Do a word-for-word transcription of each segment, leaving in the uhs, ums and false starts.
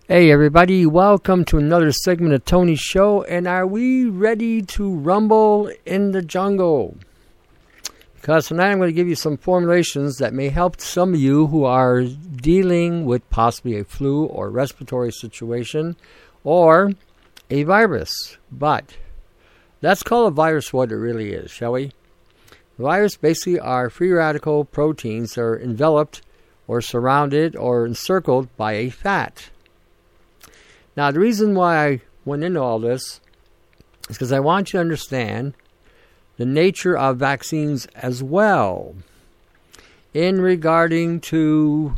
Hey everybody, welcome to another segment of Tony's Show, and are we ready to rumble in the jungle? Because tonight I'm going to give you some formulations that may help some of you who are dealing with possibly a flu or respiratory situation or a virus. But let's call a virus what it really is, shall we? The virus basically are free radical proteins that are enveloped or surrounded or encircled by a fat. Now, the reason why I went into all this is because I want you to understand the nature of vaccines as well in regarding to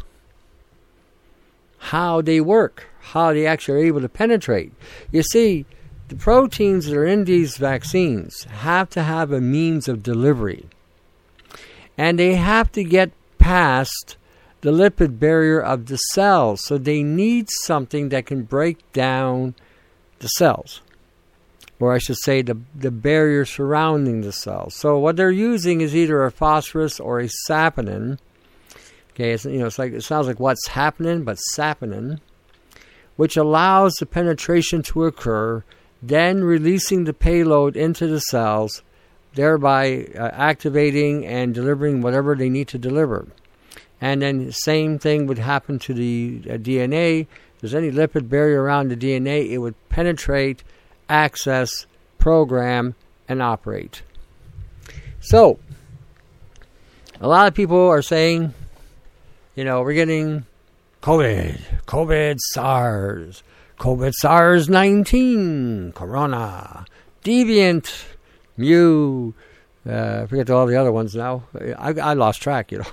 how they work, how they actually are able to penetrate. You see, the proteins that are in these vaccines have to have a means of delivery, and they have to get past the lipid barrier of the cells. So they need something that can break down the cells, or I should say the, the barrier surrounding the cells. So what they're using is either a phosphorus or a saponin. Okay, it's, you know, it's like it sounds like what's happening, but saponin, which allows the penetration to occur, then releasing the payload into the cells, thereby uh, activating and delivering whatever they need to deliver. And then the same thing would happen to the uh, D N A. If there's any lipid barrier around the D N A, it would penetrate, access, program, and operate. So, a lot of people are saying, you know, we're getting COVID, COVID SARS, COVID SARS nineteen, Corona, Deviant, Mu, uh, I forget all the other ones now. I, I lost track, you know.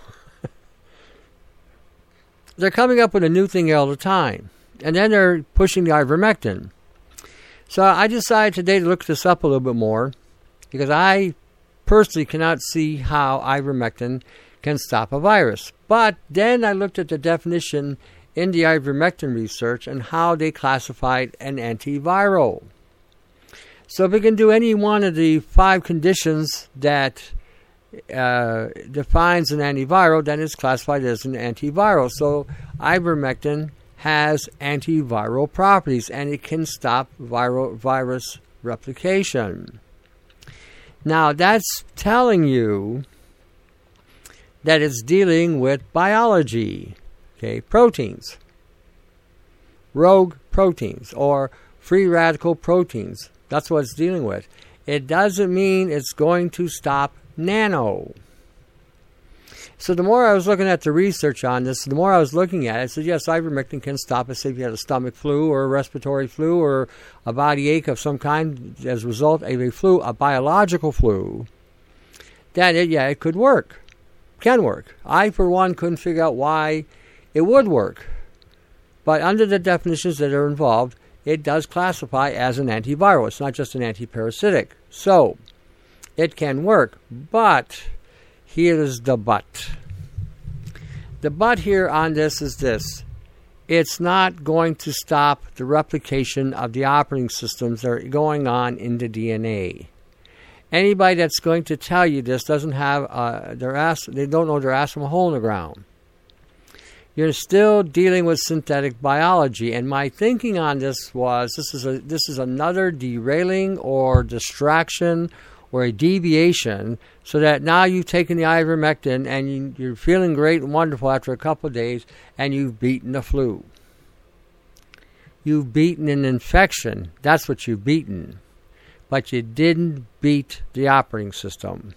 They're coming up with a new thing all the time. And then they're pushing the ivermectin. So I decided today to look this up a little bit more, because I personally cannot see how ivermectin can stop a virus. But then I looked at the definition in the ivermectin research and how they classified an antiviral. So if we can do any one of the five conditions that Uh, defines an antiviral, then it's classified as an antiviral. So ivermectin has antiviral properties, and it can stop viral virus replication. Now that's telling you that it's dealing with biology, okay, proteins, rogue proteins, or free radical proteins. That's what it's dealing with. It doesn't mean it's going to stop nano. So the more I was looking at the research on this, the more I was looking at it, I said, yes, ivermectin can stop us if you had a stomach flu or a respiratory flu or a body ache of some kind as a result of a flu, a biological flu. That, it, yeah, it could work. Can work. I, for one, couldn't figure out why it would work. But under the definitions that are involved, it does classify as an antiviral. It's not just an antiparasitic. So, it can work, but here is the but. The but here on this is this. It's not going to stop the replication of the operating systems that are going on in the D N A. Anybody that's going to tell you this doesn't have uh, their ass. They don't know their ass from a hole in the ground. You're still dealing with synthetic biology, and my thinking on this was this is a this is another derailing or distraction or a deviation, so that now you've taken the ivermectin and you, you're feeling great and wonderful after a couple of days, and you've beaten the flu. You've beaten an infection. That's what you've beaten. But you didn't beat the operating system.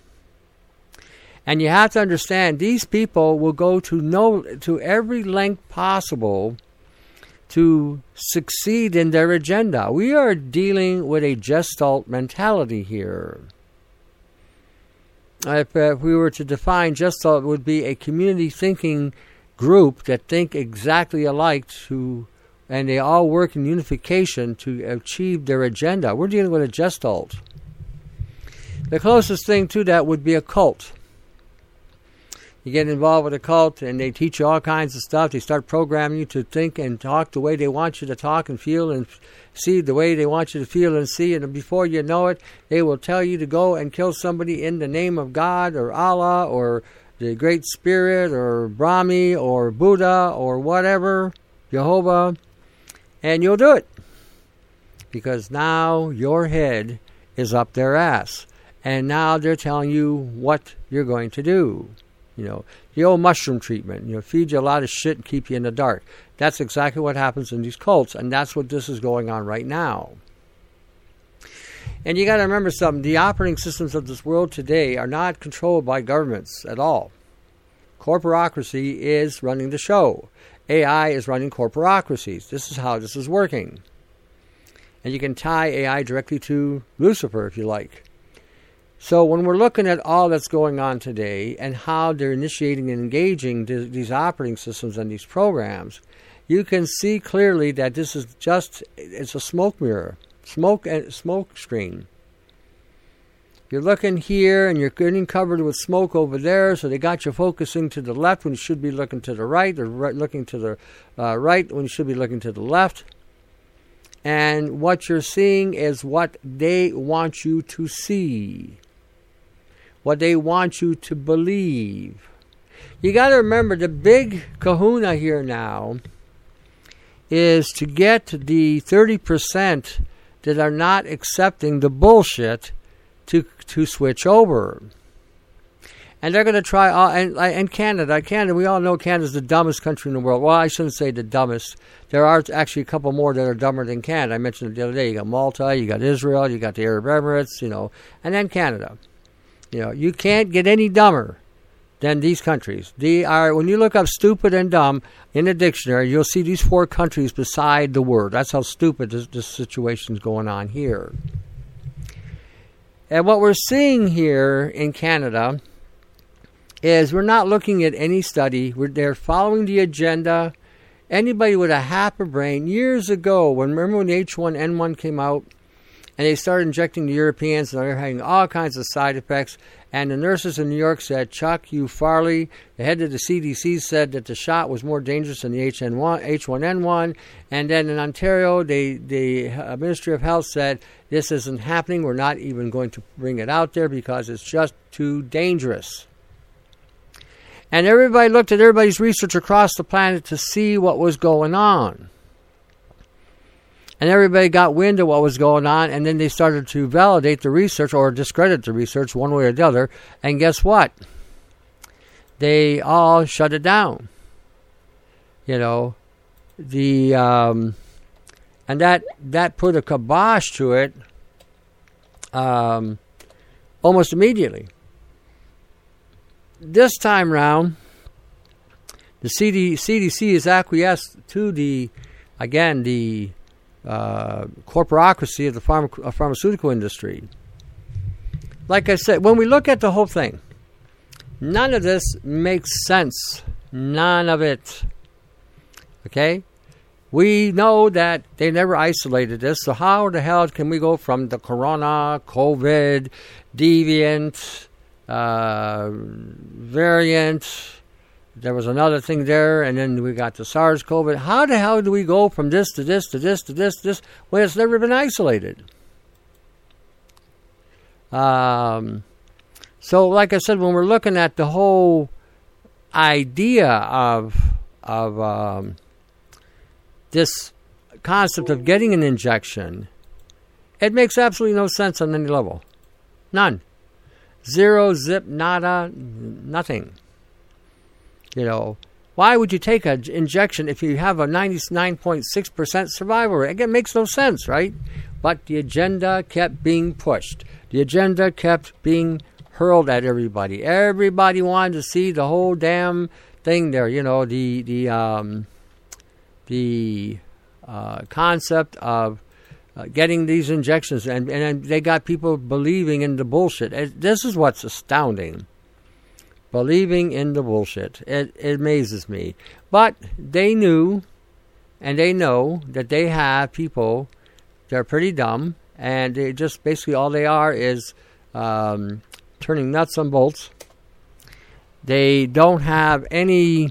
And you have to understand, these people will go to no to every length possible to succeed in their agenda. We are dealing with a Gestalt mentality here. If, uh, if we were to define Gestalt, it would be a community thinking group that think exactly alike, to, and they all work in unification to achieve their agenda. We're dealing with a Gestalt. The closest thing to that would be a cult. You get involved with a cult, and they teach you all kinds of stuff. They start programming you to think and talk the way they want you to talk and feel and see the way they want you to feel and see. And before you know it, they will tell you to go and kill somebody in the name of God or Allah or the Great Spirit or Brahmi or Buddha or whatever, Jehovah. And you'll do it. Because now your head is up their ass. And now they're telling you what you're going to do. You know, the old mushroom treatment. You know, feed you a lot of shit and keep you in the dark. That's exactly what happens in these cults. And that's what this is going on right now. And you got to remember something. The operating systems of this world today are not controlled by governments at all. Corporocracy is running the show. A I is running corporocracies. This is how this is working. And you can tie A I directly to Lucifer if you like. So when we're looking at all that's going on today and how they're initiating and engaging th- these operating systems and these programs, you can see clearly that this is just, it's a smoke mirror, smoke and smoke screen. You're looking here and you're getting covered with smoke over there, so they got you focusing to the left when you should be looking to the right, or right, looking to the uh, right when you should be looking to the left. And what you're seeing is what they want you to see. What they want you to believe. You got to remember, the big kahuna here now is to get the thirty percent that are not accepting the bullshit to to switch over. And they're going to try, all, and, and Canada, Canada, we all know Canada's the dumbest country in the world. Well, I shouldn't say the dumbest. There are actually a couple more that are dumber than Canada. I mentioned it the other day. You got Malta, you got Israel, you got the Arab Emirates, you know, and then Canada. You know, you can't get any dumber than these countries. They are, when you look up stupid and dumb in a dictionary, you'll see these four countries beside the word. That's how stupid this, this situation's going on here. And what we're seeing here in Canada is we're not looking at any study. We're, they're following the agenda. Anybody with a half a brain, years ago, when remember when the H one N one came out, and they started injecting the Europeans, and they're having all kinds of side effects, and the nurses in New York said, Chuck U. Farley, the head of the C D C, said that the shot was more dangerous than the H one N one, and then in Ontario, they, the uh, Ministry of Health said, this isn't happening, we're not even going to bring it out there because it's just too dangerous. And everybody looked at everybody's research across the planet to see what was going on. And everybody got wind of what was going on, and then they started to validate the research or discredit the research one way or the other. And guess what? They all shut it down. You know, the um, and that that put a kibosh to it um, almost immediately. This time round, the C D C has acquiesced to the, again, the uh, corporocracy of the pharma, uh, pharmaceutical industry. Like I said, when we look at the whole thing, none of this makes sense. None of it. Okay? We know that they never isolated this, so how the hell can we go from the corona, COVID, deviant, Uh, variant, there was another thing there, and then we got the SARS-CoV. How the hell do we go from this to this to this to this to this when it's never been isolated? Um, so, like I said, when we're looking at the whole idea of of um, this concept of getting an injection, it makes absolutely no sense on any level. None. Zero, zip, nada, nothing. You know, why would you take an injection if you have a ninety-nine point six percent survival rate? Again, it makes no sense, right? But the agenda kept being pushed. The agenda kept being hurled at everybody. Everybody wanted to see the whole damn thing there. You know, the the um, the uh, concept of Uh, getting these injections, and, and they got people believing in the bullshit. It, this is what's astounding. Believing in the bullshit. It, it amazes me. But they knew, and they know, that they have people that are pretty dumb, and they just basically all they are is um, turning nuts on bolts. They don't have any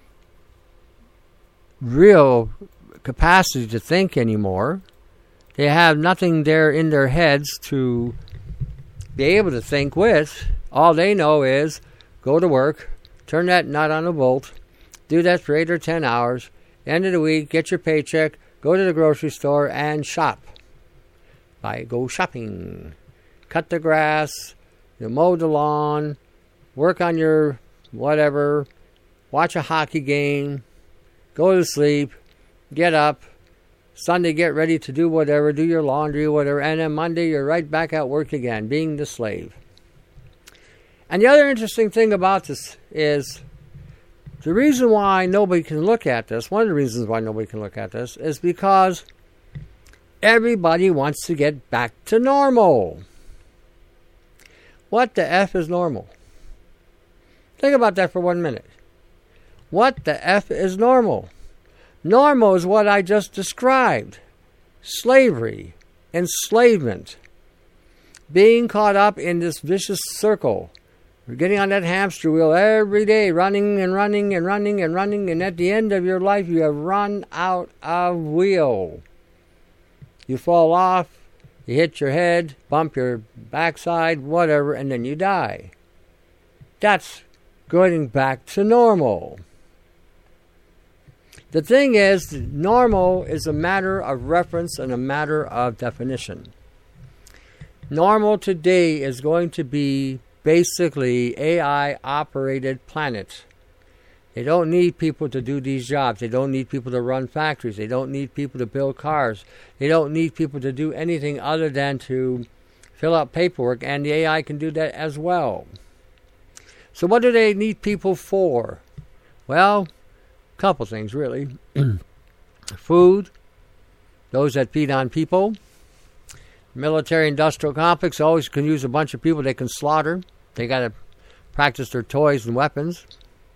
real capacity to think anymore. They have nothing there in their heads to be able to think with. All they know is go to work, turn that nut on a bolt, do that for eight or ten hours, end of the week, get your paycheck, go to the grocery store and shop. Buy, go shopping. Cut the grass, you know, mow the lawn, work on your whatever, watch a hockey game, go to sleep, get up, Sunday get ready to do whatever, do your laundry or whatever, and then Monday you're right back at work again, being the slave. And the other interesting thing about this is the reason why nobody can look at this, one of the reasons why nobody can look at this, is because everybody wants to get back to normal. What the F is normal? Think about that for one minute. What the F is normal? Normal is what I just described. Slavery, enslavement, being caught up in this vicious circle. You're getting on that hamster wheel every day, running and running and running and running, and at the end of your life you have run out of wheel. You fall off, you hit your head, bump your backside, whatever, and then you die. That's going back to normal. The thing is, normal is a matter of reference and a matter of definition. Normal today is going to be basically A I-operated planet. They don't need people to do these jobs. They don't need people to run factories. They don't need people to build cars. They don't need people to do anything other than to fill out paperwork, and the A I can do that as well. So what do they need people for? Well, a couple things, really. Food, those that feed on people. Military-industrial complex always can use a bunch of people they can slaughter. They got to practice their toys and weapons.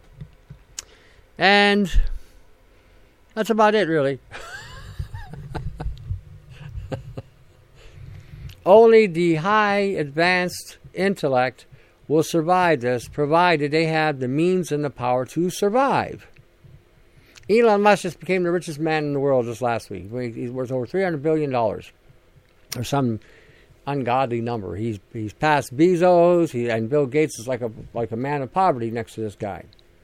And that's about it, really. Only the high advanced intellect will survive this, provided they have the means and the power to survive. Elon Musk just became the richest man in the world just last week. He's worth over three hundred billion dollars, or some ungodly number. He's he's passed Bezos, he, and Bill Gates is like a like a man of poverty next to this guy.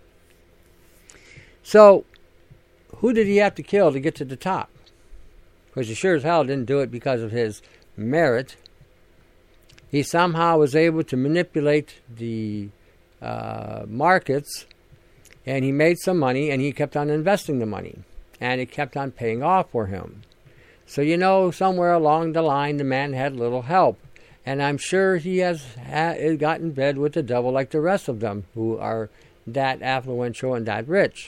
So, who did he have to kill to get to the top? Because he sure as hell didn't do it because of his merit. He somehow was able to manipulate the uh, markets, and he made some money, and he kept on investing the money, and it kept on paying off for him. So, you know, somewhere along the line, the man had little help, and I'm sure he has ha- got in bed with the devil like the rest of them who are that affluential and that rich.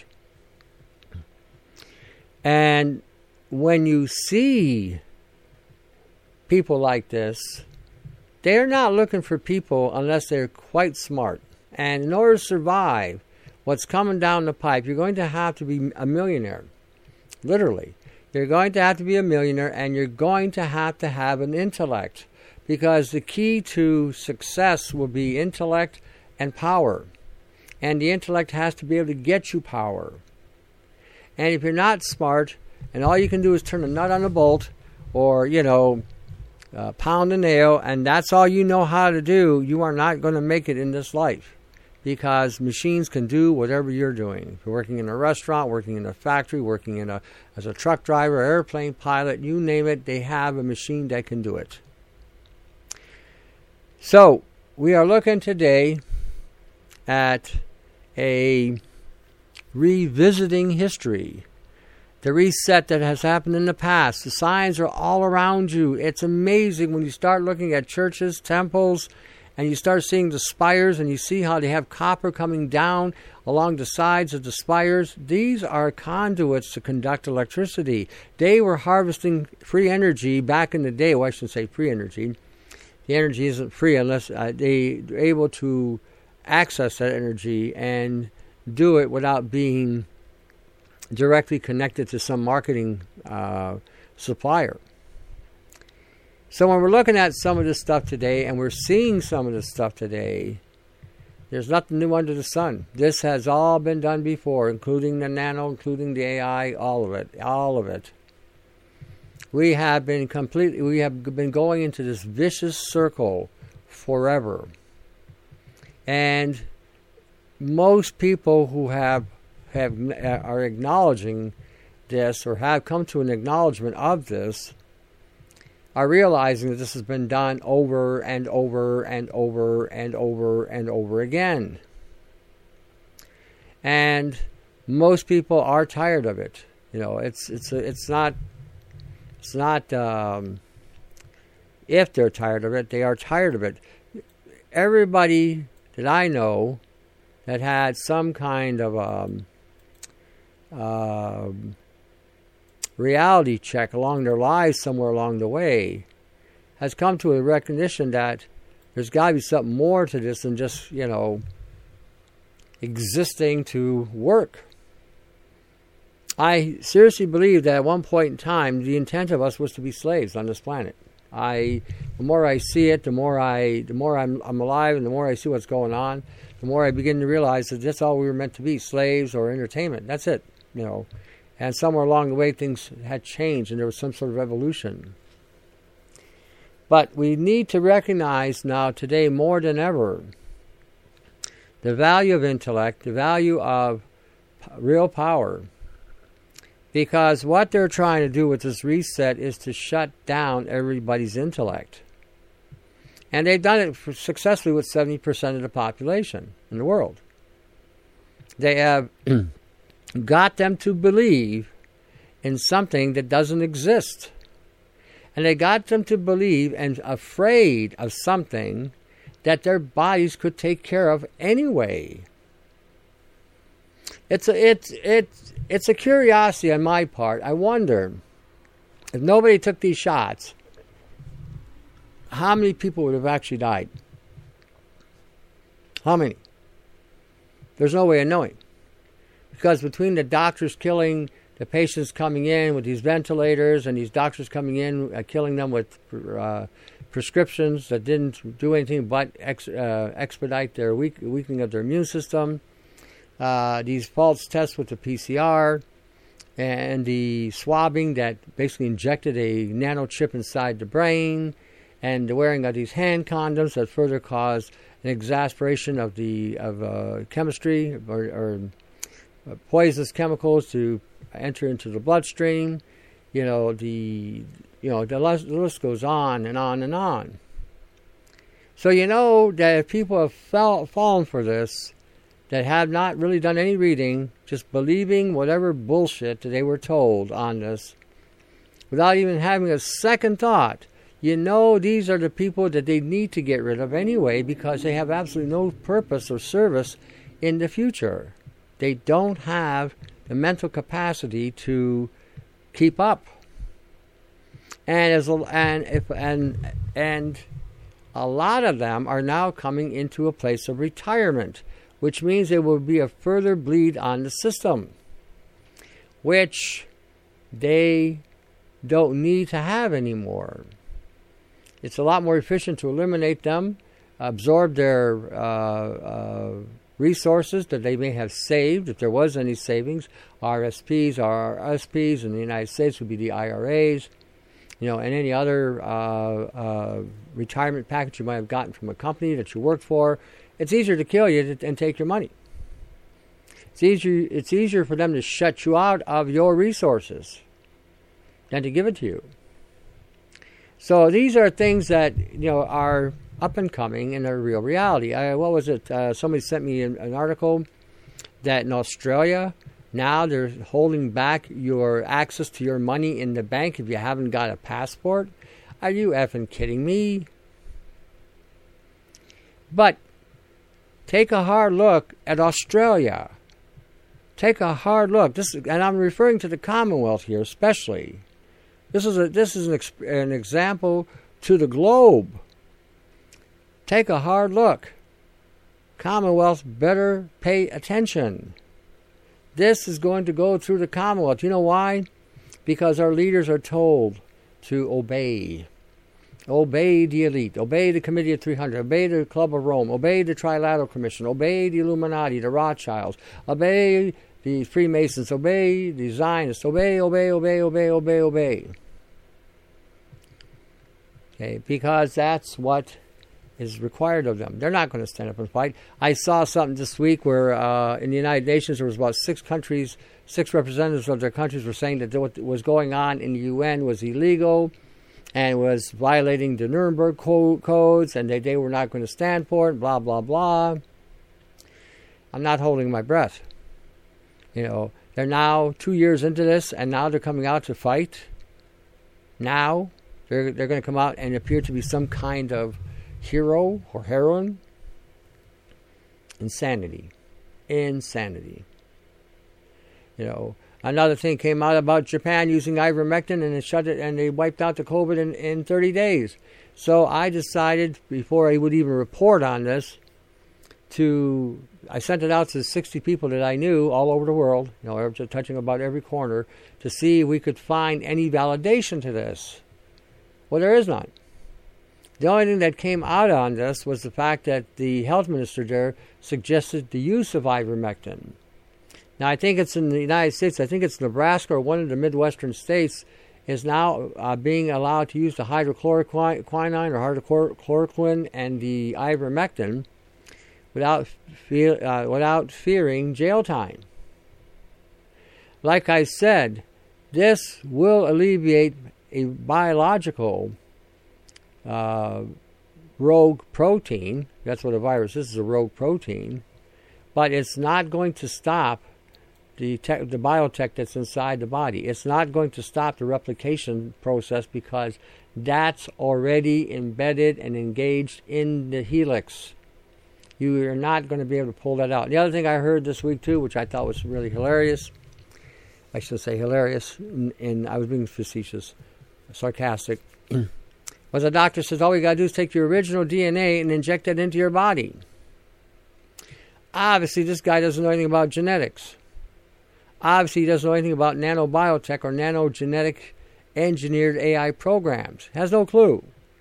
And when you see people like this, they're not looking for people unless they're quite smart. And in order to survive what's coming down the pipe, you're going to have to be a millionaire. Literally. You're going to have to be a millionaire, and you're going to have to have an intellect. Because the key to success will be intellect and power. And the intellect has to be able to get you power. And if you're not smart, and all you can do is turn a nut on a bolt, or, you know, uh, pound a nail, and that's all you know how to do, you are not going to make it in this life. Because machines can do whatever you're doing. If you're working in a restaurant, working in a factory, working in a as a truck driver, airplane pilot, you name it, they have a machine that can do it. So, we are looking today at a revisiting history. The reset that has happened in the past. The signs are all around you. It's amazing when you start looking at churches, temples, and you start seeing the spires, and you see how they have copper coming down along the sides of the spires. These are conduits to conduct electricity. They were harvesting free energy back in the day. Well, I shouldn't say free energy. The energy isn't free unless uh, they are able to access that energy and do it without being directly connected to some marketing uh, supplier. So when we're looking at some of this stuff today, and we're seeing some of this stuff today, there's nothing new under the sun. This has all been done before, including the nano, including the A I, all of it, all of it. We have been completely, we have been going into this vicious circle forever. And most people who have have are acknowledging this or have come to an acknowledgement of this are realizing that this has been done over and over and over and over and over again. And most people are tired of it. You know, it's it's it's not it's not um, if they're tired of it, they are tired of it. Everybody that I know that had some kind of um, uh, reality check along their lives somewhere along the way has come to a recognition that there's got to be something more to this than just, you know, existing to work. I seriously believe that at one point in time, the intent of us was to be slaves on this planet. I, the more I see it, the more I, the more I'm, I'm alive, and the more I see what's going on, the more I begin to realize that that's all we were meant to be, slaves or entertainment. That's it, you know. And somewhere along the way, things had changed, and there was some sort of evolution. But we need to recognize now, today more than ever, the value of intellect, the value of real power. Because what they're trying to do with this reset is to shut down everybody's intellect. And they've done it successfully with seventy percent of the population in the world. They have got them to believe in something that doesn't exist. And they got them to believe and afraid of something that their bodies could take care of anyway. It's a, it's, it's, it's a curiosity on my part. I wonder, if nobody took these shots, how many people would have actually died? How many? There's no way of knowing. Because between the doctors killing the patients coming in with these ventilators and these doctors coming in, uh, killing them with uh, prescriptions that didn't do anything but ex, uh, expedite their weak, weakening of their immune system, uh, these false tests with the P C R, and the swabbing that basically injected a nanochip inside the brain, and the wearing of these hand condoms that further caused an exasperation of the of uh, chemistry or, or poisonous chemicals to enter into the bloodstream. You know, the you know the list, the list goes on and on and on. So you know that if people have fell, fallen for this, that have not really done any reading, just believing whatever bullshit that they were told on this, without even having a second thought, you know these are the people that they need to get rid of anyway, because they have absolutely no purpose or service in the future. They don't have the mental capacity to keep up. And as and if and and a lot of them are now coming into a place of retirement, which means there will be a further bleed on the system, which they don't need to have anymore. It's a lot more efficient to eliminate them, absorb their uh, uh, resources that they may have saved, if there was any savings. R S Ps, R R S Ps in the United States would be the I R As, you know, and any other uh, uh, retirement package you might have gotten from a company that you worked for. It's easier to kill you and take your money. It's easier, it's easier for them to shut you out of your resources than to give it to you. So these are things that, you know, are up and coming and are real reality. I, what was it? Uh, somebody sent me an, an article that in Australia, now they're holding back your access to your money in the bank if you haven't got a passport. Are you effing kidding me? But take a hard look at Australia. Take a hard look. This, and I'm referring to the Commonwealth here, especially. This is a this is an, ex, an example to the globe. Take a hard look. Commonwealth better pay attention. This is going to go through the Commonwealth. You know why? Because our leaders are told to obey. Obey the elite. Obey the Committee of three hundred. Obey the Club of Rome. Obey the Trilateral Commission. Obey the Illuminati, the Rothschilds. Obey the Freemasons. Obey the Zionists. Obey, obey, obey, obey, obey, obey. Okay, because that's what is required of them. They're not going to stand up and fight. I saw something this week where uh, in the United Nations there was about six countries six representatives of their countries were saying that what was going on in the U N was illegal and was violating the Nuremberg co- codes, and they, they were not going to stand for it, blah, blah, blah. I'm not holding my breath. You know, they're now two years into this, and now they're coming out to fight. Now they're, they're going to come out and appear to be some kind of hero or heroine. Insanity. Insanity. You know, another thing came out about Japan using ivermectin, and it shut it, and they wiped out the COVID in, in thirty days. So I decided, before I would even report on this, to I sent it out to sixty people that I knew all over the world, you know, touching about every corner, to see if we could find any validation to this. Well, there is none. The only thing that came out on this was the fact that the health minister there suggested the use of ivermectin. Now, I think it's in the United States, I think it's Nebraska or one of the Midwestern states is now uh, being allowed to use the hydrochloroquine or hydrochloroquine and the ivermectin without, fe- uh, without fearing jail time. Like I said, this will alleviate a biological uh, rogue protein. That's what a virus is, is a rogue protein. But it's not going to stop the tech, the biotech that's inside the body. It's not going to stop the replication process because that's already embedded and engaged in the helix. You are not going to be able to pull that out. The other thing I heard this week too, which I thought was really hilarious, I should say hilarious, and, and I was being facetious, sarcastic, was a doctor says all you got to do is take your original D N A and inject it into your body. Obviously, this guy doesn't know anything about genetics. Obviously, he doesn't know anything about nanobiotech or nanogenetic engineered A I programs. Has no clue.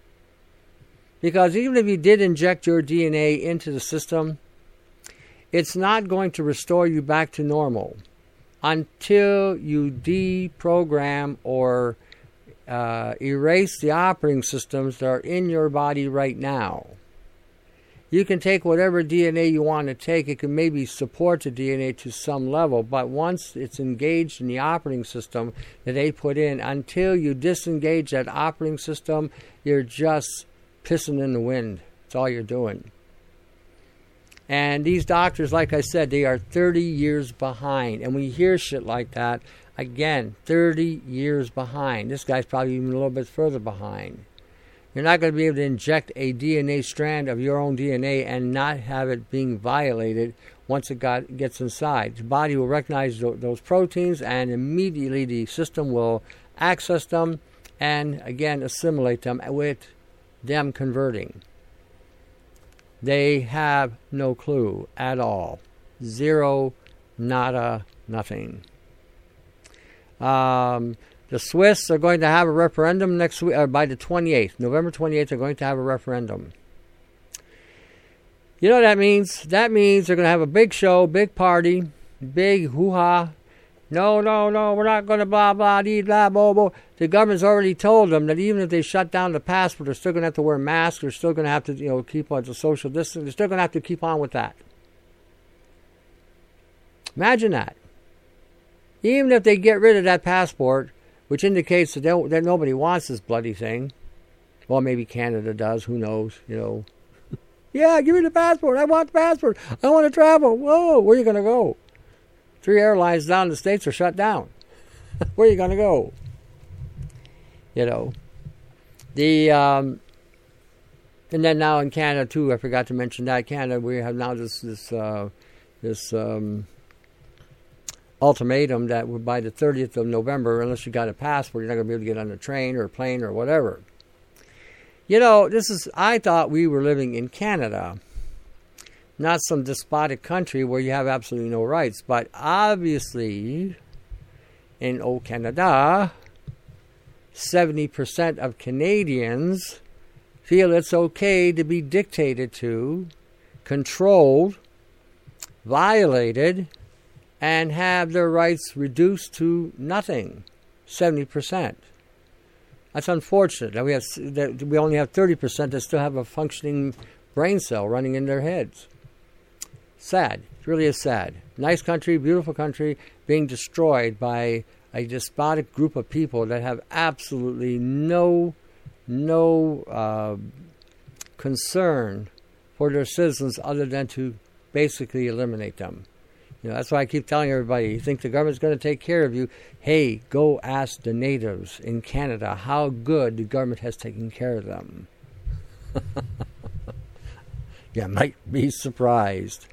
Because even if you did inject your D N A into the system, it's not going to restore you back to normal until you deprogram or uh, erase the operating systems that are in your body right now. You can take whatever D N A you want to take. It can maybe support the D N A to some level, but once it's engaged in the operating system that they put in, until you disengage that operating system, you're just pissing in the wind. That's all you're doing. And these doctors, like I said, they are thirty years behind. And when you hear shit like that, again, thirty years behind. This guy's probably even a little bit further behind. You're not going to be able to inject a D N A strand of your own D N A and not have it being violated once it got, gets inside. The body will recognize th- those proteins, and immediately the system will access them and, again, assimilate them with them converting. They have no clue at all. Zero, nada, nothing. Um... The Swiss are going to have a referendum next week, or by the twenty-eighth. November twenty-eighth, they're going to have a referendum. You know what that means? That means they're going to have a big show, big party, big hoo-ha. No, no, no, we're not going to blah, blah, dee, blah, blah, blah. The government's already told them that even if they shut down the passport, they're still going to have to wear masks. They're still going to have to, you know, keep on the social distance. They're still going to have to keep on with that. Imagine that. Even if they get rid of that passport, which indicates that, that nobody wants this bloody thing. Well, maybe Canada does. Who knows? You know. Yeah, give me the passport. I want the passport. I want to travel. Whoa, where are you going to go? Three airlines down in the States are shut down. Where are you going to go? You know. The um, and then now in Canada too. I forgot to mention that Canada. We have now this this uh, this. Um, ultimatum that by the thirtieth of November, unless you got a passport, you're not going to be able to get on a train or a plane or whatever. You know, this is, I thought we were living in Canada, not some despotic country where you have absolutely no rights. But obviously, in old Canada, seventy percent of Canadians feel it's okay to be dictated to, controlled, violated, and have their rights reduced to nothing, seventy percent. That's unfortunate that we have that we only have thirty percent that still have a functioning brain cell running in their heads. Sad. It really is sad. Nice country, beautiful country, being destroyed by a despotic group of people that have absolutely no no uh, concern for their citizens other than to basically eliminate them. You know, that's why I keep telling everybody, you think the government's going to take care of you? Hey, go ask the natives in Canada how good the government has taken care of them. You might be surprised.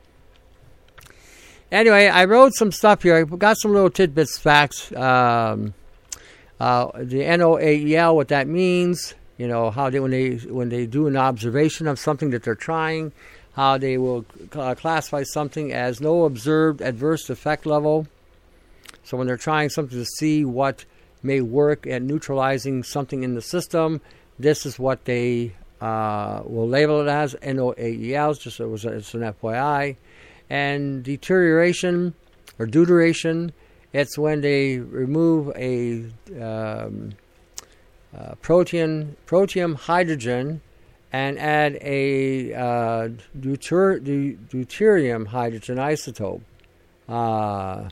Anyway, I wrote some stuff here. I got some little tidbits, facts. Um, uh, the N O A E L, what that means. You know, how they when they when they do an observation of something that they're trying, how they will uh, classify something as no observed adverse effect level. So when they're trying something to see what may work at neutralizing something in the system, this is what they uh, will label it as, N O A E L. Just so it was a, it's an F Y I. And deterioration or deuteration, it's when they remove a um, uh, protein, protium hydrogen and add a uh, deuter, de, deuterium hydrogen isotope. Uh,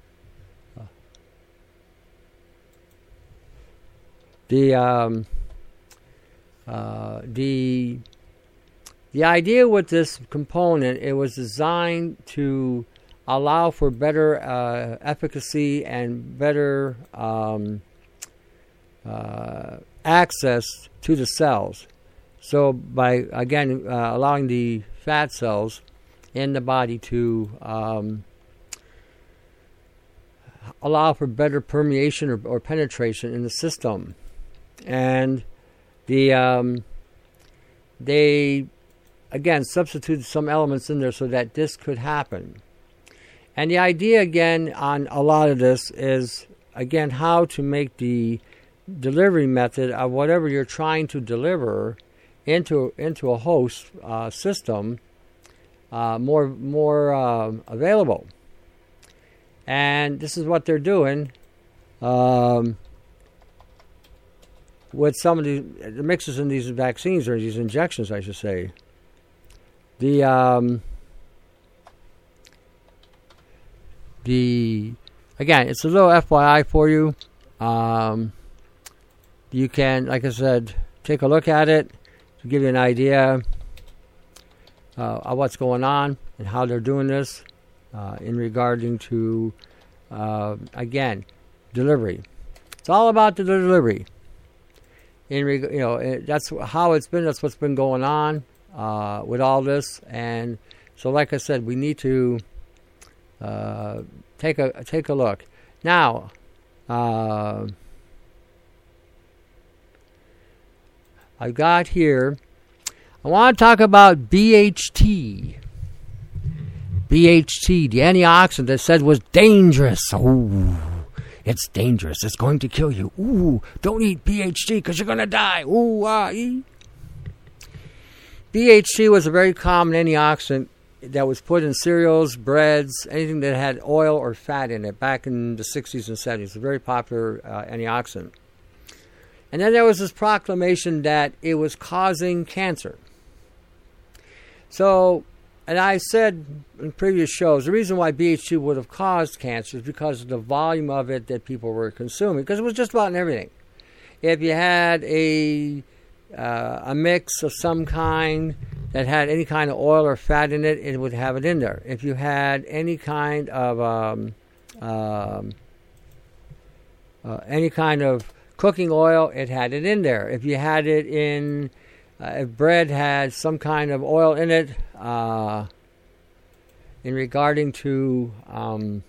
the um, uh, the The idea with this component, it was designed to allow for better uh, efficacy and better um, uh, access to the cells. So by, again, uh, allowing the fat cells in the body to um, allow for better permeation or, or penetration in the system. And the um, they... again, substituted some elements in there so that this could happen. And the idea, again, on a lot of this is, again, how to make the delivery method of whatever you're trying to deliver into into a host uh, system uh, more more uh, available. And this is what they're doing um, with some of the, the mixes in these vaccines, or these injections, I should say. The um, the again, it's a little F Y I for you. Um, you can, like I said, take a look at it to give you an idea uh, of what's going on and how they're doing this uh, in regarding to uh, again delivery. It's all about the delivery. In reg- you know, it, that's how it's been. That's what's been going on. Uh, with all this, and so like I said, we need to uh, take a take a look. Now, uh, I've got here, I want to talk about B H T. B H T, the antioxidant that said was dangerous. Oh, it's dangerous. It's going to kill you. Ooh, don't eat B H T because you're going to die. Ooh, ah, ee. B H T was a very common antioxidant that was put in cereals, breads, anything that had oil or fat in it back in the sixties and seventies. A very popular uh, antioxidant. And then there was this proclamation that it was causing cancer. So, and I said in previous shows, the reason why B H T would have caused cancer is because of the volume of it that people were consuming, because it was just about in everything. If you had a Uh, a mix of some kind that had any kind of oil or fat in it, it would have it in there. If you had any kind of um, um, uh, any kind of cooking oil, it had it in there. If you had it in, uh, if bread had some kind of oil in it, uh, in regarding to um,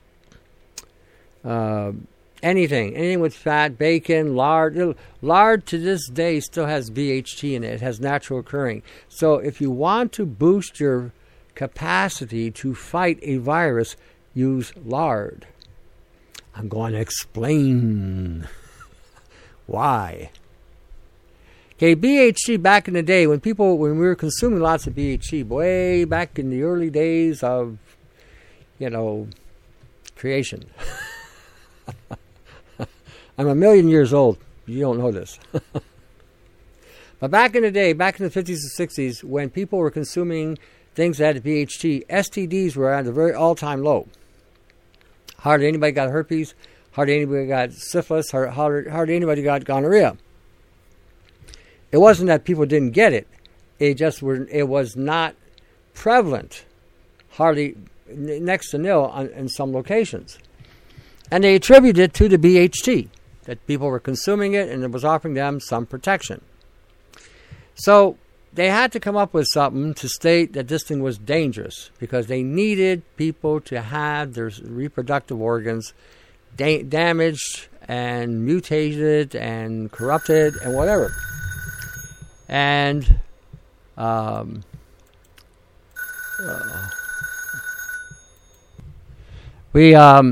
uh, Anything, anything with fat, bacon, lard. Lard to this day still has B H T in it. It has natural occurring. So if you want to boost your capacity to fight a virus, use lard. I'm going to explain why. Okay, B H T back in the day, when people, when we were consuming lots of B H T, way back in the early days of, you know, creation. I'm a million years old. You don't know this. But back in the day, back in the fifties and sixties, when people were consuming things that had B H T, S T Ds were at a very all-time low. Hardly anybody got herpes. Hardly anybody got syphilis. Hardly, hardly anybody got gonorrhea. It wasn't that people didn't get it. It just were. It was not prevalent. Hardly next to nil on, in some locations. And they attributed it to the B H T, that people were consuming it and it was offering them some protection. So they had to come up with something to state that this thing was dangerous because they needed people to have their reproductive organs da- damaged and mutated and corrupted and whatever. And um, uh, we um,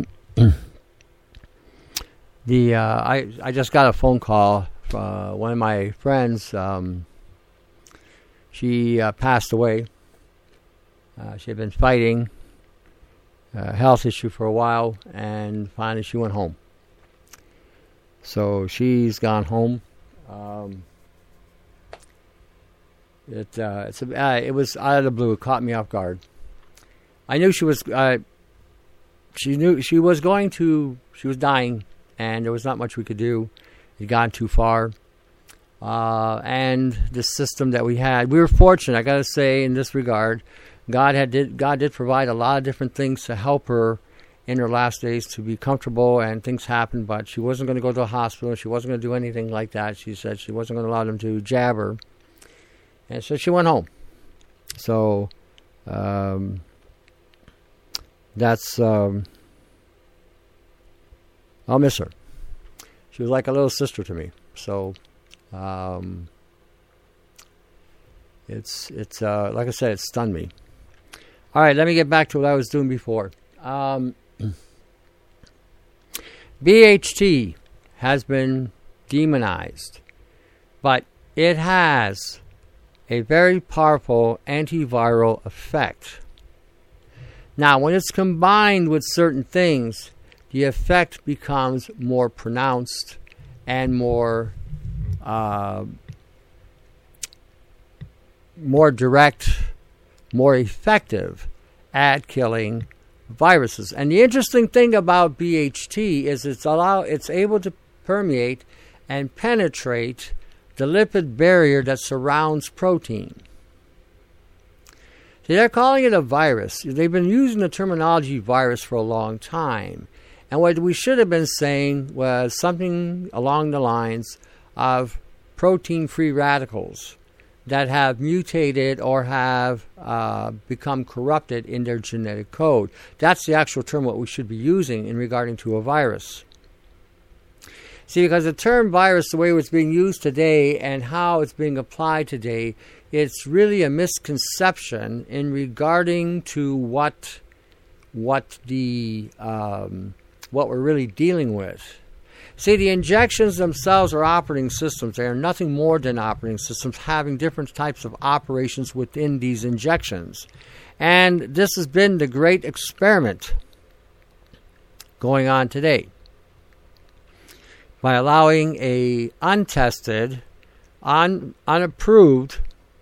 the uh, I I just got a phone call. Uh, one of my friends, um, she uh, passed away. Uh, she had been fighting a health issue for a while, and finally she went home. So she's gone home. Um, it uh, it's a, uh, it was out of the blue. It caught me off guard. I knew she was. Uh, she knew she was going to. She was dying, and there was not much we could do. It had gone too far. Uh, and the system that we had, we were fortunate. I got to say, in this regard, God had did God did provide a lot of different things to help her in her last days to be comfortable, and things happened. But she wasn't going to go to a hospital. She wasn't going to do anything like that. She said she wasn't going to allow them to jab her, and so she went home. So um, that's um, I'll miss her. She was like a little sister to me. So um, it's it's uh, like I said, it stunned me. All right, let me get back to what I was doing before. Um, B H T has been demonized, but it has a very powerful antiviral effect. Now, when it's combined with certain things, the effect becomes more pronounced and more uh, more direct, more effective at killing viruses. And the interesting thing about B H T is it's allow it's able to permeate and penetrate the lipid barrier that surrounds protein. See, they're calling it a virus. They've been using the terminology virus for a long time. And what we should have been saying was something along the lines of protein-free radicals that have mutated or have uh, become corrupted in their genetic code. That's the actual term what we should be using in regarding to a virus. See, because the term virus, the way it's being used today and how it's being applied today, it's really a misconception in regarding to what what the um, what we're really dealing with. See, the injections themselves are operating systems. They are nothing more than operating systems having different types of operations within these injections. And this has been the great experiment going on today. By allowing a untested, un, unapproved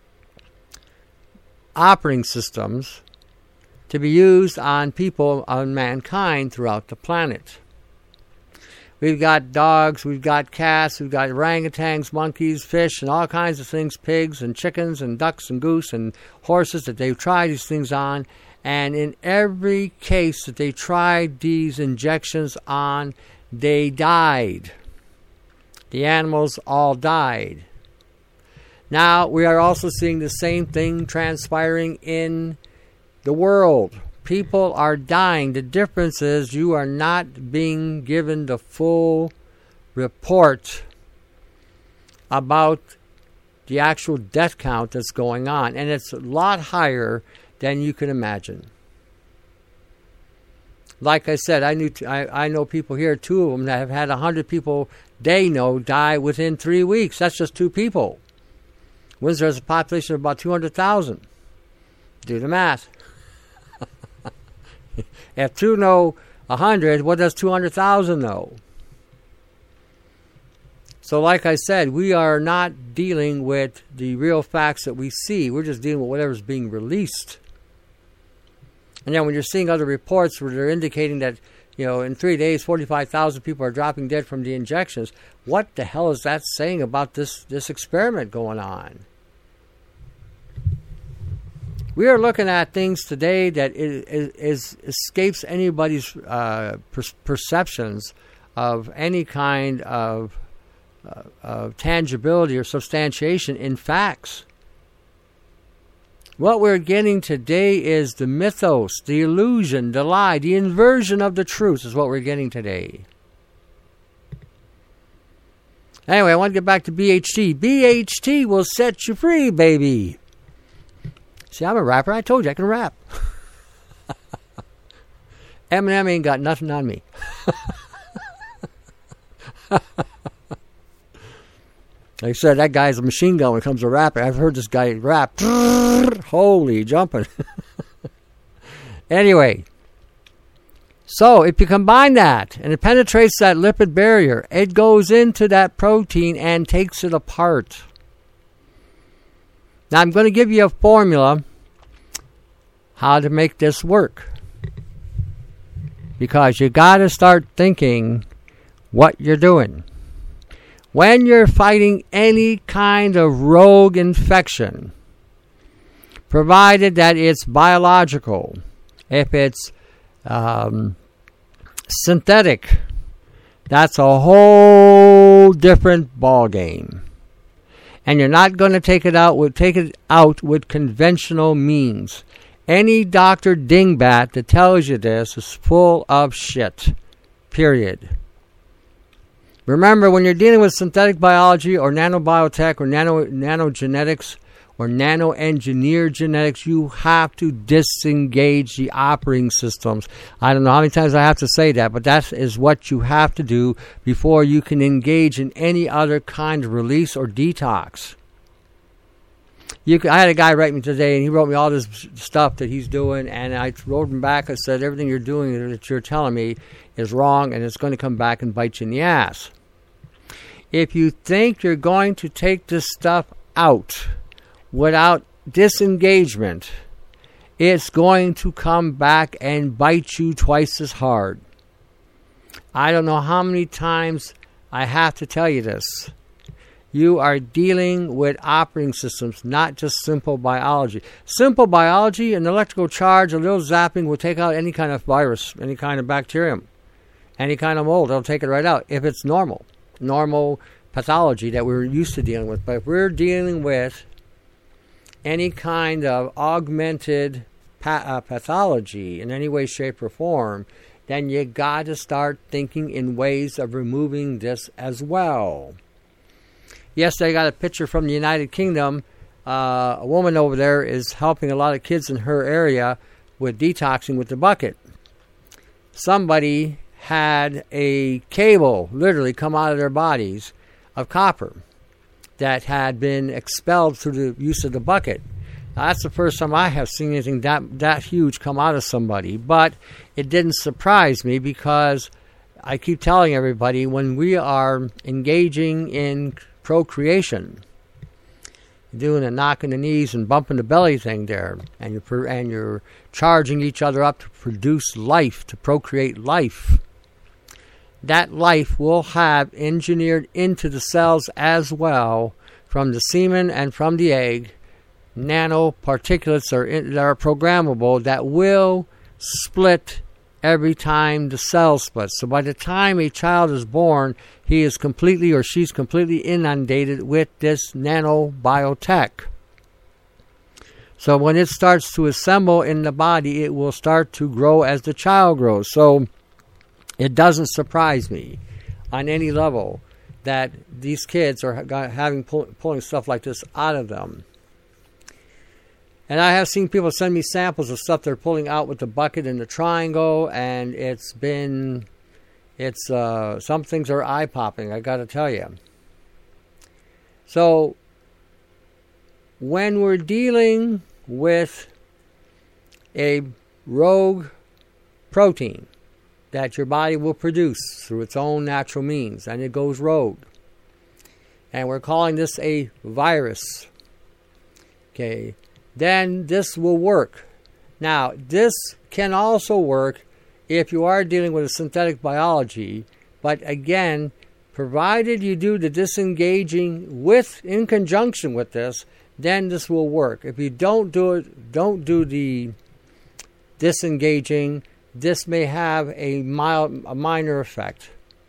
operating systems to be used on people, on mankind throughout the planet. We've got dogs, we've got cats, we've got orangutans, monkeys, fish, and all kinds of things, pigs and chickens and ducks and goose and horses that they've tried these things on. And in every case that they tried these injections on, they died. The animals all died. Now, we are also seeing the same thing transpiring in the world. People are dying. The difference is you are not being given the full report about the actual death count that's going on. And it's a lot higher than you can imagine. Like I said, I knew t- I, I know people here, two of them, that have had one hundred people they know die within three weeks. That's just two people. Windsor has a population of about two hundred thousand. Do the math. If two know one hundred, what does two hundred thousand know? So like I said, we are not dealing with the real facts that we see. We're just dealing with whatever's being released. And then when you're seeing other reports where they're indicating that you know, in three days, forty-five thousand people are dropping dead from the injections. What the hell is that saying about this, this experiment going on? We are looking at things today that is, is escapes anybody's uh, per- perceptions of any kind of, uh, of tangibility or substantiation in facts. What we're getting today is the mythos, the illusion, the lie, the inversion of the truth is what we're getting today. Anyway, I want to get back to B H T. B H T will set you free, baby. See, I'm a rapper. I told you I can rap. Eminem ain't got nothing on me. Like I said, that guy's a machine gun when it comes to rapping. I've heard this guy rap. Holy jumping. Anyway, so if you combine that and it penetrates that lipid barrier, it goes into that protein and takes it apart. Now I'm going to give you a formula how to make this work. Because you got to start thinking what you're doing. When you're fighting any kind of rogue infection, provided that it's biological, if it's um, synthetic, that's a whole different ballgame. And you're not going to take it out with take it out with conventional means. Any doctor dingbat that tells you this is full of shit. Period. Remember, when you're dealing with synthetic biology or nanobiotech or nano nanogenetics or nano-engineered genetics, you have to disengage the operating systems. I don't know how many times I have to say that, but that is what you have to do before you can engage in any other kind of release or detox. You could, I had a guy write me today, and he wrote me all this stuff that he's doing, and I wrote him back and said, everything you're doing that you're telling me is wrong, and it's going to come back and bite you in the ass. If you think you're going to take this stuff out without disengagement, it's going to come back and bite you twice as hard. I don't know how many times I have to tell you this. You are dealing with operating systems, not just simple biology. Simple biology, an electrical charge, a little zapping will take out any kind of virus, any kind of bacterium, any kind of mold. It'll take it right out if it's normal, normal pathology that we're used to dealing with. But if we're dealing with any kind of augmented pa- uh, pathology in any way, shape, or form, then you got to start thinking in ways of removing this as well. Yesterday I got a picture from the United Kingdom. Uh, a woman over there is helping a lot of kids in her area with detoxing with the bucket. Somebody had a cable literally come out of their bodies of copper that had been expelled through the use of the bucket. Now, that's the first time I have seen anything that, that huge come out of somebody. But it didn't surprise me because I keep telling everybody when we are engaging in procreation, doing a knock in the knees and bumping the belly thing there, and you're, and you're charging each other up to produce life, to procreate life, that life will have engineered into the cells as well from the semen and from the egg nanoparticulates are in, that are programmable that will split every time the cell splits. So by the time a child is born, he is completely or she's completely inundated with this nanobiotech. So when it starts to assemble in the body, it will start to grow as the child grows. So it doesn't surprise me on any level that these kids are having pull, pulling stuff like this out of them. And I have seen people send me samples of stuff they're pulling out with the bucket and the triangle, and it's been, it's, uh, some things are eye-popping, I gotta tell you. So, when we're dealing with a rogue protein that your body will produce through its own natural means, and it goes rogue, and we're calling this a virus, okay, then this will work. Now, this can also work if you are dealing with a synthetic biology. But again, provided you do the disengaging with in conjunction with this, then this will work. If you don't do it, don't do the disengaging, this may have a mild, a minor effect.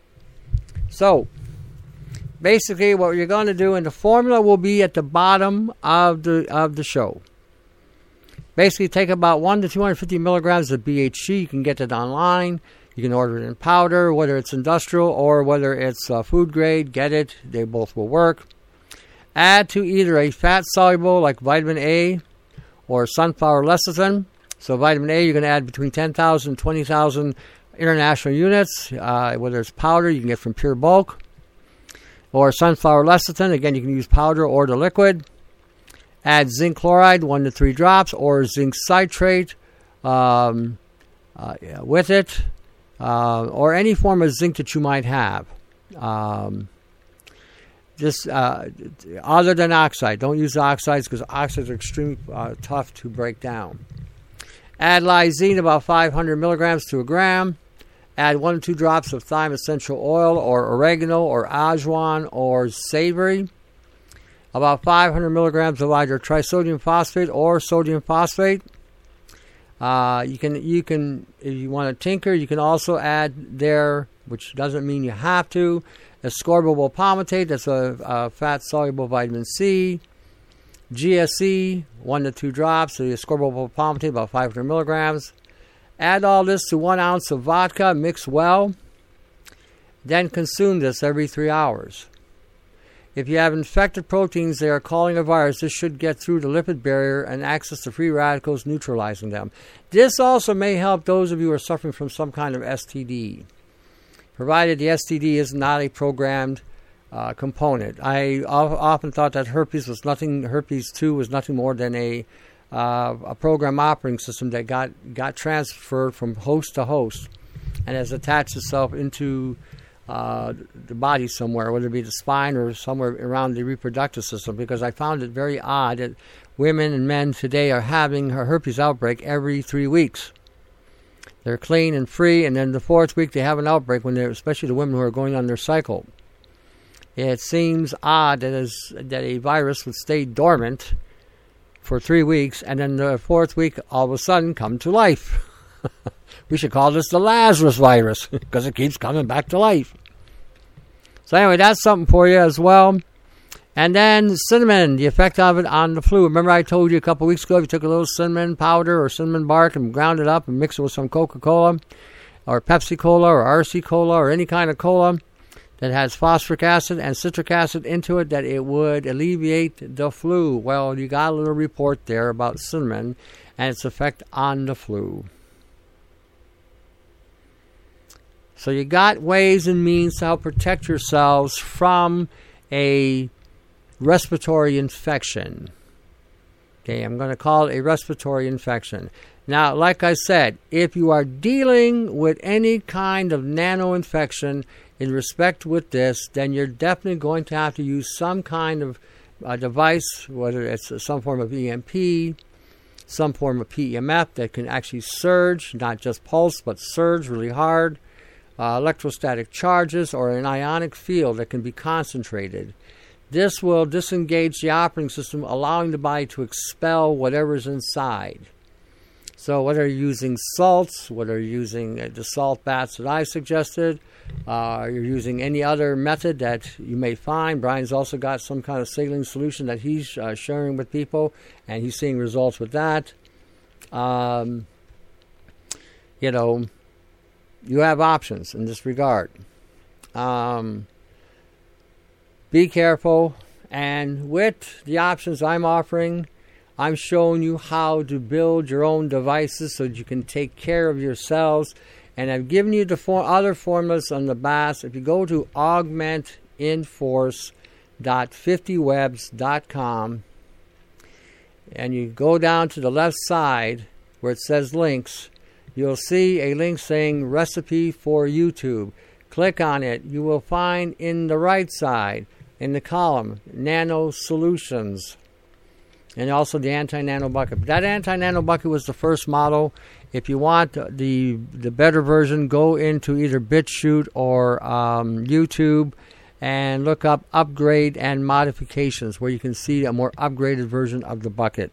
So, basically, what you're going to do, and the formula will be at the bottom of the of the show. Basically, take about one to two hundred fifty milligrams of B H C. You can get it online. You can order it in powder, whether it's industrial or whether it's uh, food grade. Get it. They both will work. Add to either a fat soluble like vitamin A or sunflower lecithin. So vitamin A, you're going to add between ten thousand and twenty thousand international units. Uh, whether it's powder, you can get from Pure Bulk. Or sunflower lecithin, again, you can use powder or the liquid. Add zinc chloride, one to three drops, or zinc citrate um, uh, yeah, with it, uh, or any form of zinc that you might have. Um, just uh, other than oxide. Don't use oxides because oxides are extremely uh, tough to break down. Add lysine, about five hundred milligrams to a gram. Add one to two drops of thyme essential oil or oregano or ajwan or savory. About five hundred milligrams of either trisodium phosphate or sodium phosphate. Uh, you can, you can, if you want to tinker, you can also add there, which doesn't mean you have to, ascorbable palmitate. That's a, a fat-soluble vitamin C. G S C, one to two drops. So the ascorbable palmitate, about five hundred milligrams. Add all this to one ounce of vodka, mix well. Then consume this every three hours. If you have infected proteins they are calling a virus, this should get through the lipid barrier and access to free radicals, neutralizing them. This also may help those of you who are suffering from some kind of S T D, provided the S T D is not a programmed uh, component. I often thought that herpes was nothing. Herpes two was nothing more than a uh, a program operating system that got got transferred from host to host and has attached itself into Uh, the body somewhere, whether it be the spine or somewhere around the reproductive system, because I found it very odd that women and men today are having a herpes outbreak every three weeks. They're clean and free, and then the fourth week they have an outbreak, when they're, especially the women who are going on their cycle. It seems odd that, is, that a virus would stay dormant for three weeks, and then the fourth week all of a sudden come to life. We should call this the Lazarus virus because it keeps coming back to life. So anyway, that's something for you as well. And then cinnamon, the effect of it on the flu. Remember I told you a couple weeks ago, if you took a little cinnamon powder or cinnamon bark and ground it up and mixed it with some Coca-Cola or Pepsi-Cola or R C Cola or any kind of cola that has phosphoric acid and citric acid into it, that it would alleviate the flu. Well, you got a little report there about cinnamon and its effect on the flu. So you got ways and means to help protect yourselves from a respiratory infection. Okay, I'm going to call it a respiratory infection. Now, like I said, if you are dealing with any kind of nano infection in respect with this, then you're definitely going to have to use some kind of uh, device, whether it's some form of E M P, some form of P E M F that can actually surge, not just pulse, but surge really hard. Uh, electrostatic charges, or an ionic field that can be concentrated. This will disengage the operating system, allowing the body to expel whatever's inside. So whether you're using salts, whether you're using uh, the salt baths that I suggested, uh, you're using any other method that you may find. Brian's also got some kind of saline solution that he's uh, sharing with people, and he's seeing results with that. Um, you know, you have options in this regard. Um, be careful. And with the options I'm offering, I'm showing you how to build your own devices so that you can take care of yourselves. And I've given you the for- other formulas on the baths. If you go to augment inforce dot fifty webs dot com and you go down to the left side where it says links, you'll see a link saying recipe for YouTube. Click on it. You will find in the right side, in the column, Nano Solutions. and also the anti-nano bucket. But that anti-nano bucket was the first model. If you want the the better version, go into either BitChute or um, YouTube and look up upgrade and modifications, where you can see a more upgraded version of the bucket.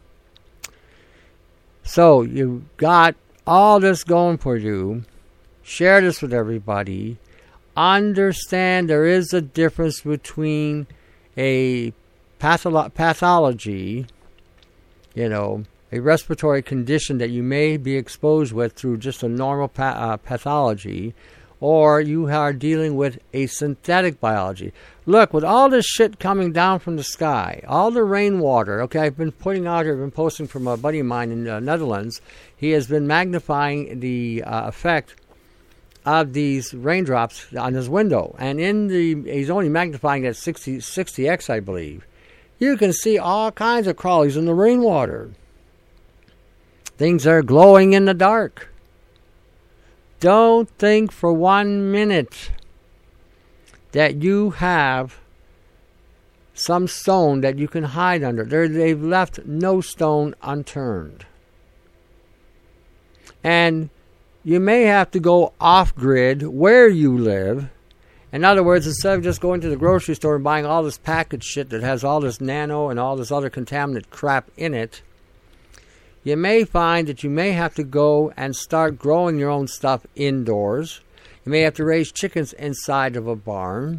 So you've got all this going for you. Share this with everybody. Understand there is a difference between a patholo- pathology, you know, a respiratory condition that you may be exposed with through just a normal pa- uh, pathology, or you are dealing with a synthetic biology. Look, with all this shit coming down from the sky, all the rainwater, okay, I've been putting out here, I've been posting from a buddy of mine in the Netherlands. He has been magnifying the uh, effect of these raindrops on his window. And in the, he's only magnifying at sixty, sixty x, I believe. You can see all kinds of crawlies in the rainwater. Things are glowing in the dark. Don't think for one minute that you have some stone that you can hide under. They're, they've left no stone unturned. And you may have to go off-grid where you live. In other words, instead of just going to the grocery store and buying all this packaged shit that has all this nano and all this other contaminant crap in it, you may find that you may have to go and start growing your own stuff indoors. You may have to raise chickens inside of a barn.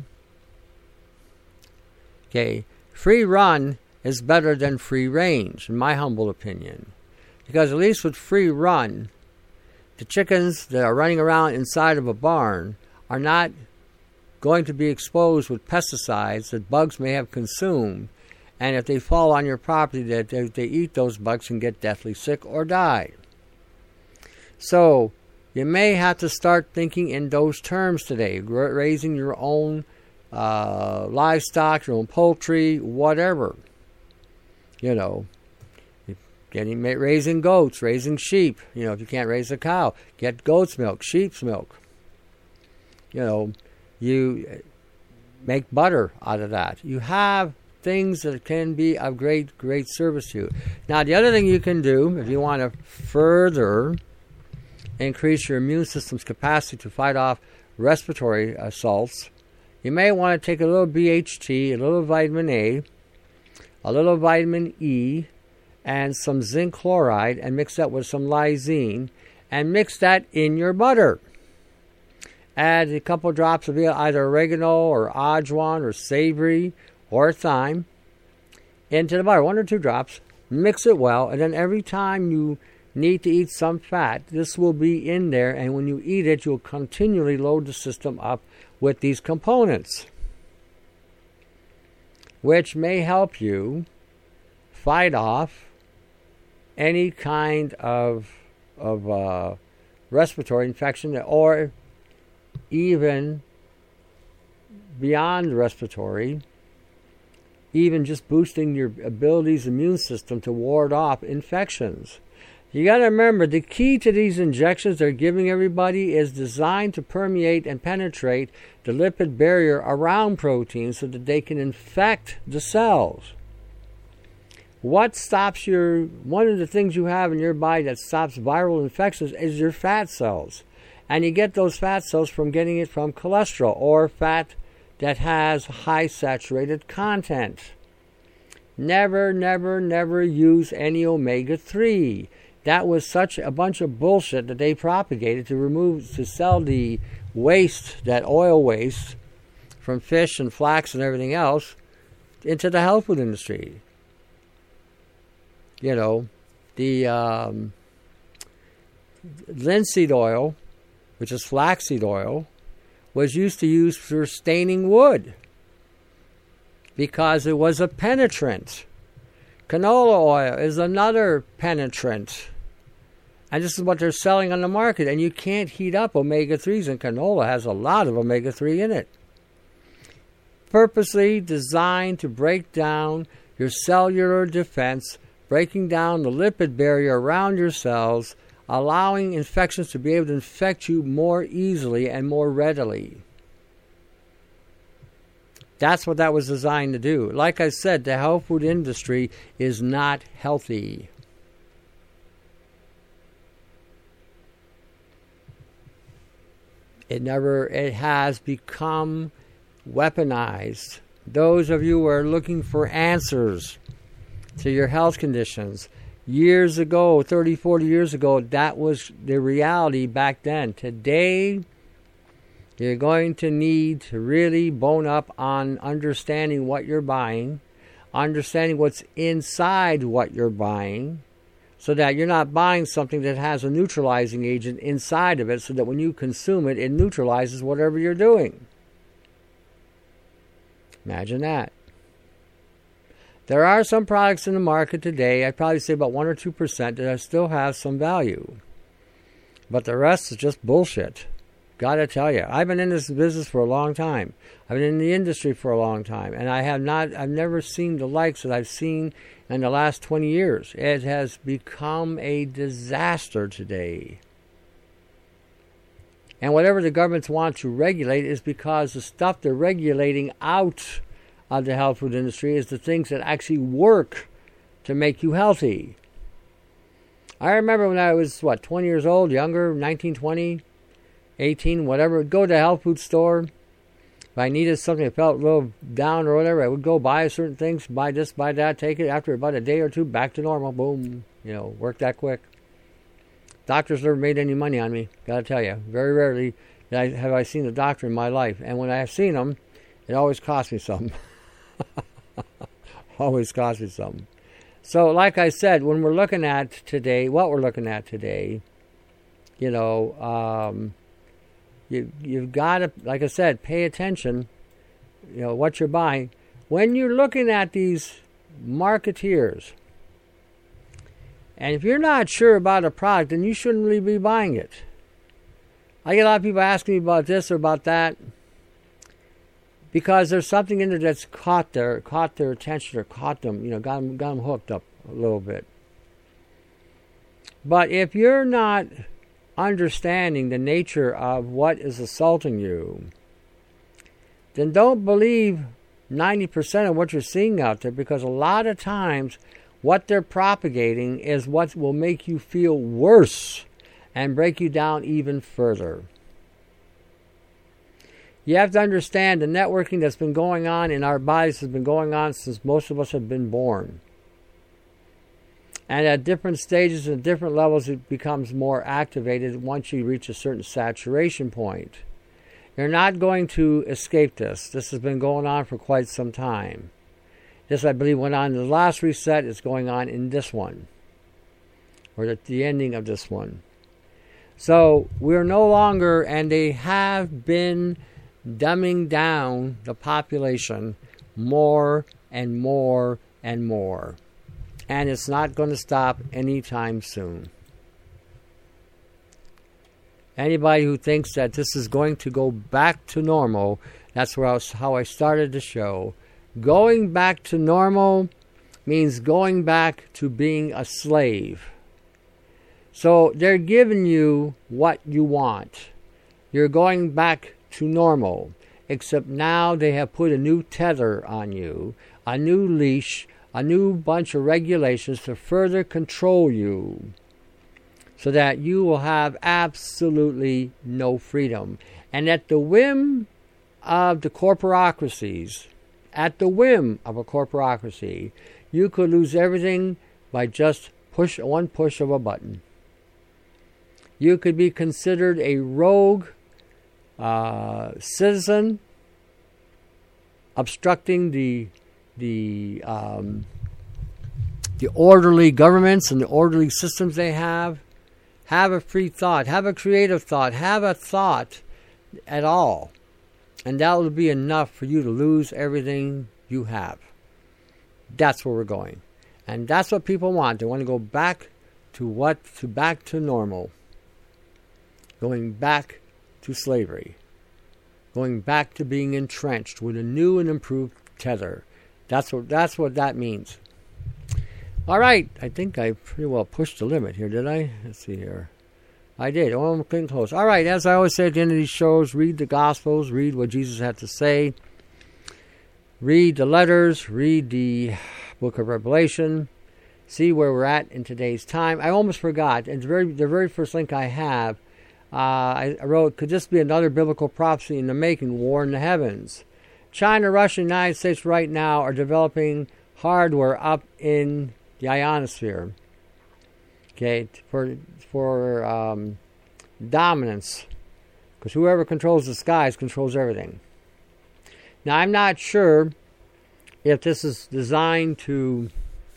Okay, free run is better than free range, in my humble opinion. Because at least with free run, the chickens that are running around inside of a barn are not going to be exposed with pesticides that bugs may have consumed. And if they fall on your property, that they, they eat those bugs and get deathly sick or die. So you may have to start thinking in those terms today, raising your own uh, livestock, your own poultry, whatever. You know, getting raising goats, raising sheep. You know, if you can't raise a cow, get goat's milk, sheep's milk. You know, you make butter out of that. You have things that can be of great, great service to you. Now, the other thing you can do, if you want to further increase your immune system's capacity to fight off respiratory assaults, you may want to take a little B H T, a little vitamin A, a little vitamin E, and some zinc chloride, and mix that with some lysine, and mix that in your butter. Add a couple drops of either oregano or ajuan or savory or thyme into the butter, one or two drops. Mix it well, and then every time you need to eat some fat, this will be in there, and when you eat it, you'll continually load the system up with these components, which may help you fight off any kind of of uh, respiratory infection, or even beyond respiratory, even just boosting your ability's immune system to ward off infections. You got to remember, the key to these injections they're giving everybody is designed to permeate and penetrate the lipid barrier around proteins so that they can infect the cells. What stops your, one of the things you have in your body that stops viral infections is your fat cells. And you get those fat cells from getting it from cholesterol or fat that has high saturated content. Never, never, never use any omega three. That was such a bunch of bullshit that they propagated to remove, to sell the waste, that oil waste from fish and flax and everything else into the health food industry. You know, the um, linseed oil, which is flaxseed oil, was used to use for staining wood because it was a penetrant. Canola oil is another penetrant. And this is what they're selling on the market. And you can't heat up omega threes, and canola has a lot of omega three in it. Purposely designed to break down your cellular defense, breaking down the lipid barrier around your cells, allowing infections to be able to infect you more easily and more readily. That's what that was designed to do. Like I said, the health food industry is not healthy. It never, it has become weaponized. Those of you who are looking for answers to your health conditions, years ago, thirty, forty years ago, that was the reality back then. Today, you're going to need to really bone up on understanding what you're buying, understanding what's inside what you're buying, so that you're not buying something that has a neutralizing agent inside of it, so that when you consume it, it neutralizes whatever you're doing. Imagine that. There are some products in the market today, I'd probably say about one or two percent, that still have some value. But the rest is just bullshit. Gotta tell you, I've been in this business for a long time. I've been in the industry for a long time, and I have not, I've never seen the likes that I've seen in the last twenty years. It has become a disaster today. And whatever the governments want to regulate is because the stuff they're regulating out of the health food industry is the things that actually work to make you healthy. I remember when I was, what, twenty years old, younger, nineteen, twenty, eighteen, whatever, I'd go to a health food store. If I needed something, I felt a little down or whatever, I would go buy certain things, buy this, buy that, take it. After about a day or two, back to normal. Boom. You know, worked that quick. Doctors never made any money on me, gotta tell you. Very rarely have I seen a doctor in my life. And when I have seen them, it always cost me something. always cost me something. So, like I said, when we're looking at today, what we're looking at today, you know, um, you, you've got to, like I said, pay attention, you know, what you're buying. When you're looking at these marketeers, and if you're not sure about a product, then you shouldn't really be buying it. I get a lot of people asking me about this or about that, because there's something in there that's caught their caught their attention or caught them, you know, got them, got them hooked up a little bit. But if you're not understanding the nature of what is assaulting you, then don't believe ninety percent of what you're seeing out there, because a lot of times what they're propagating is what will make you feel worse and break you down even further. You have to understand the networking that's been going on in our bodies has been going on since most of us have been born. And at different stages and different levels, it becomes more activated once you reach a certain saturation point. You're not going to escape this. This has been going on for quite some time. This, I believe, went on in the last reset. It's going on in this one, or at the ending of this one. So we're no longer, and they have been dumbing down the population more and more and more. And it's not going to stop anytime soon. Anybody who thinks that this is going to go back to normal, that's where I was, how I started the show. Going back to normal means going back to being a slave. So they're giving you what you want. You're going back to normal, except now they have put a new tether on you, a new leash, a new bunch of regulations to further control you, so that you will have absolutely no freedom. And at the whim of the corporocracies, at the whim of a corporocracy, you could lose everything by just push one push of a button. You could be considered a rogue uh, citizen, obstructing the the um, the orderly governments and the orderly systems they have. Have a free thought. Have a creative thought. Have a thought at all. And that will be enough for you to lose everything you have. That's where we're going. And that's what people want. They want to go back to what? To back to normal. Going back to slavery. Going back to being entrenched with a new and improved tether. That's what that's what that means. All right, I think I pretty well pushed the limit here, did I? Let's see here. I did. Oh, I'm getting close. All right, as I always say at the end of these shows, read the Gospels, read what Jesus had to say. read the letters, read the book of Revelation, see where we're at in today's time. I almost forgot, and the very, the very first link I have, uh, I, I wrote, could this be another biblical prophecy in the making, war in the heavens? China, Russia, and the United States right now are developing hardware up in the ionosphere, okay, for, for um, dominance, because whoever controls the skies controls everything. Now, I'm not sure if this is designed to,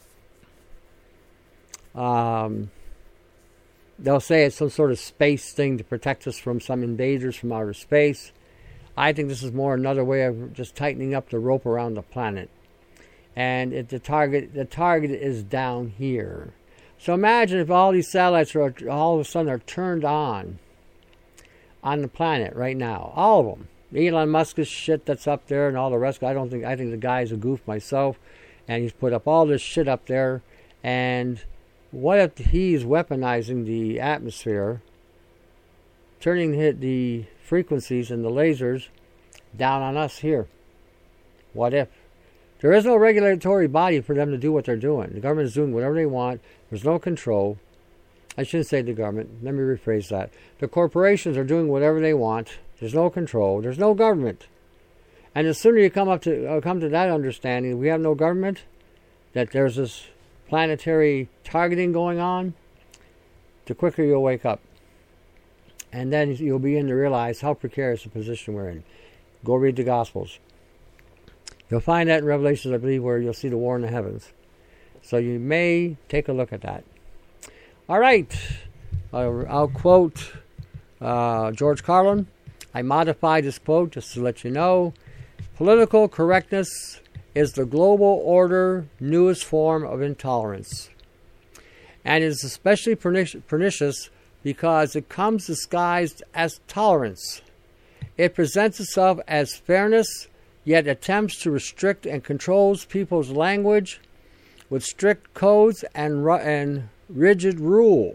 um, they'll say it's some sort of space thing to protect us from some invaders from outer space. I think this is more another way of just tightening up the rope around the planet. And it, the target the target is down here. So imagine if all these satellites are all of a sudden are turned on on the planet right now. All of them. Elon Musk's shit that's up there and all the rest. I don't think I think the guy's a goof myself, and he's put up all this shit up there. And what if he's weaponizing the atmosphere, turning the frequencies and the lasers down on us here? What if? There is no regulatory body for them to do what they're doing. The government is doing whatever they want. There's no control. I shouldn't say the government. Let me rephrase that. The corporations are doing whatever they want. There's no control. There's no government. And the sooner you come up to uh, come to that understanding, we have no government, that there's this planetary targeting going on, the quicker you'll wake up. And then you'll begin to realize how precarious the position we're in. Go read the Gospels. You'll find that in Revelations, I believe, where you'll see the war in the heavens. So you may take a look at that. All right. I'll, I'll quote uh, George Carlin. I modified this quote just to let you know. Political correctness is the global order newest form of intolerance. And is especially pernicious because it comes disguised as tolerance. It presents itself as fairness, yet attempts to restrict and controls people's language with strict codes and, ru- and rigid rule.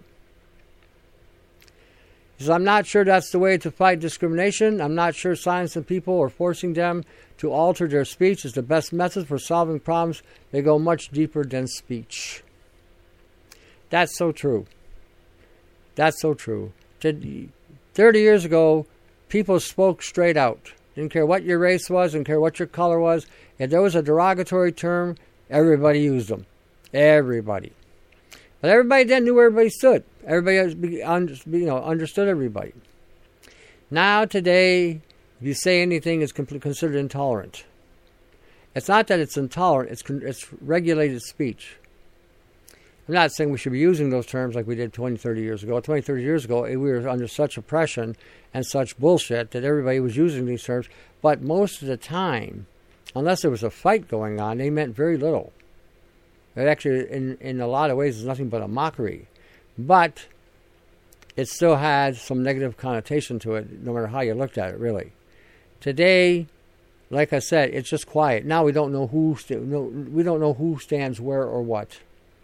He says, I'm not sure that's the way to fight discrimination. I'm not sure silencing people or forcing them to alter their speech is the best method for solving problems. They go much deeper than speech. That's so true. That's so true. thirty years ago, people spoke straight out. Didn't care what your race was, didn't care what your color was. If there was a derogatory term, everybody used them. Everybody. But everybody then knew where everybody stood. Everybody you know, understood everybody. Now, today, if you say anything, it's considered intolerant. It's not that it's intolerant, it's, it's regulated speech. I'm not saying we should be using those terms like we did twenty, thirty years ago. twenty, thirty years ago, we were under such oppression and such bullshit that everybody was using these terms. But most of the time, unless there was a fight going on, they meant very little. It actually, in, in a lot of ways, is nothing but a mockery. But it still had some negative connotation to it, no matter how you looked at it, really. Today, like I said, it's just quiet. Now we don't know who st- no, we don't know who stands where or what.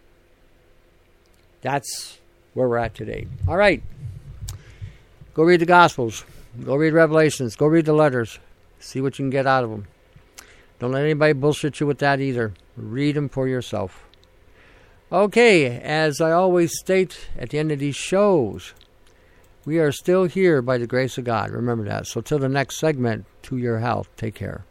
That's where we're at today. All right. Go read the Gospels. Go read Revelations. Go read the letters. See what you can get out of them. Don't let anybody bullshit you with that either. Read them for yourself. Okay, as I always state at the end of these shows, we are still here by the grace of God. Remember that. So till the next segment, to your health. Take care.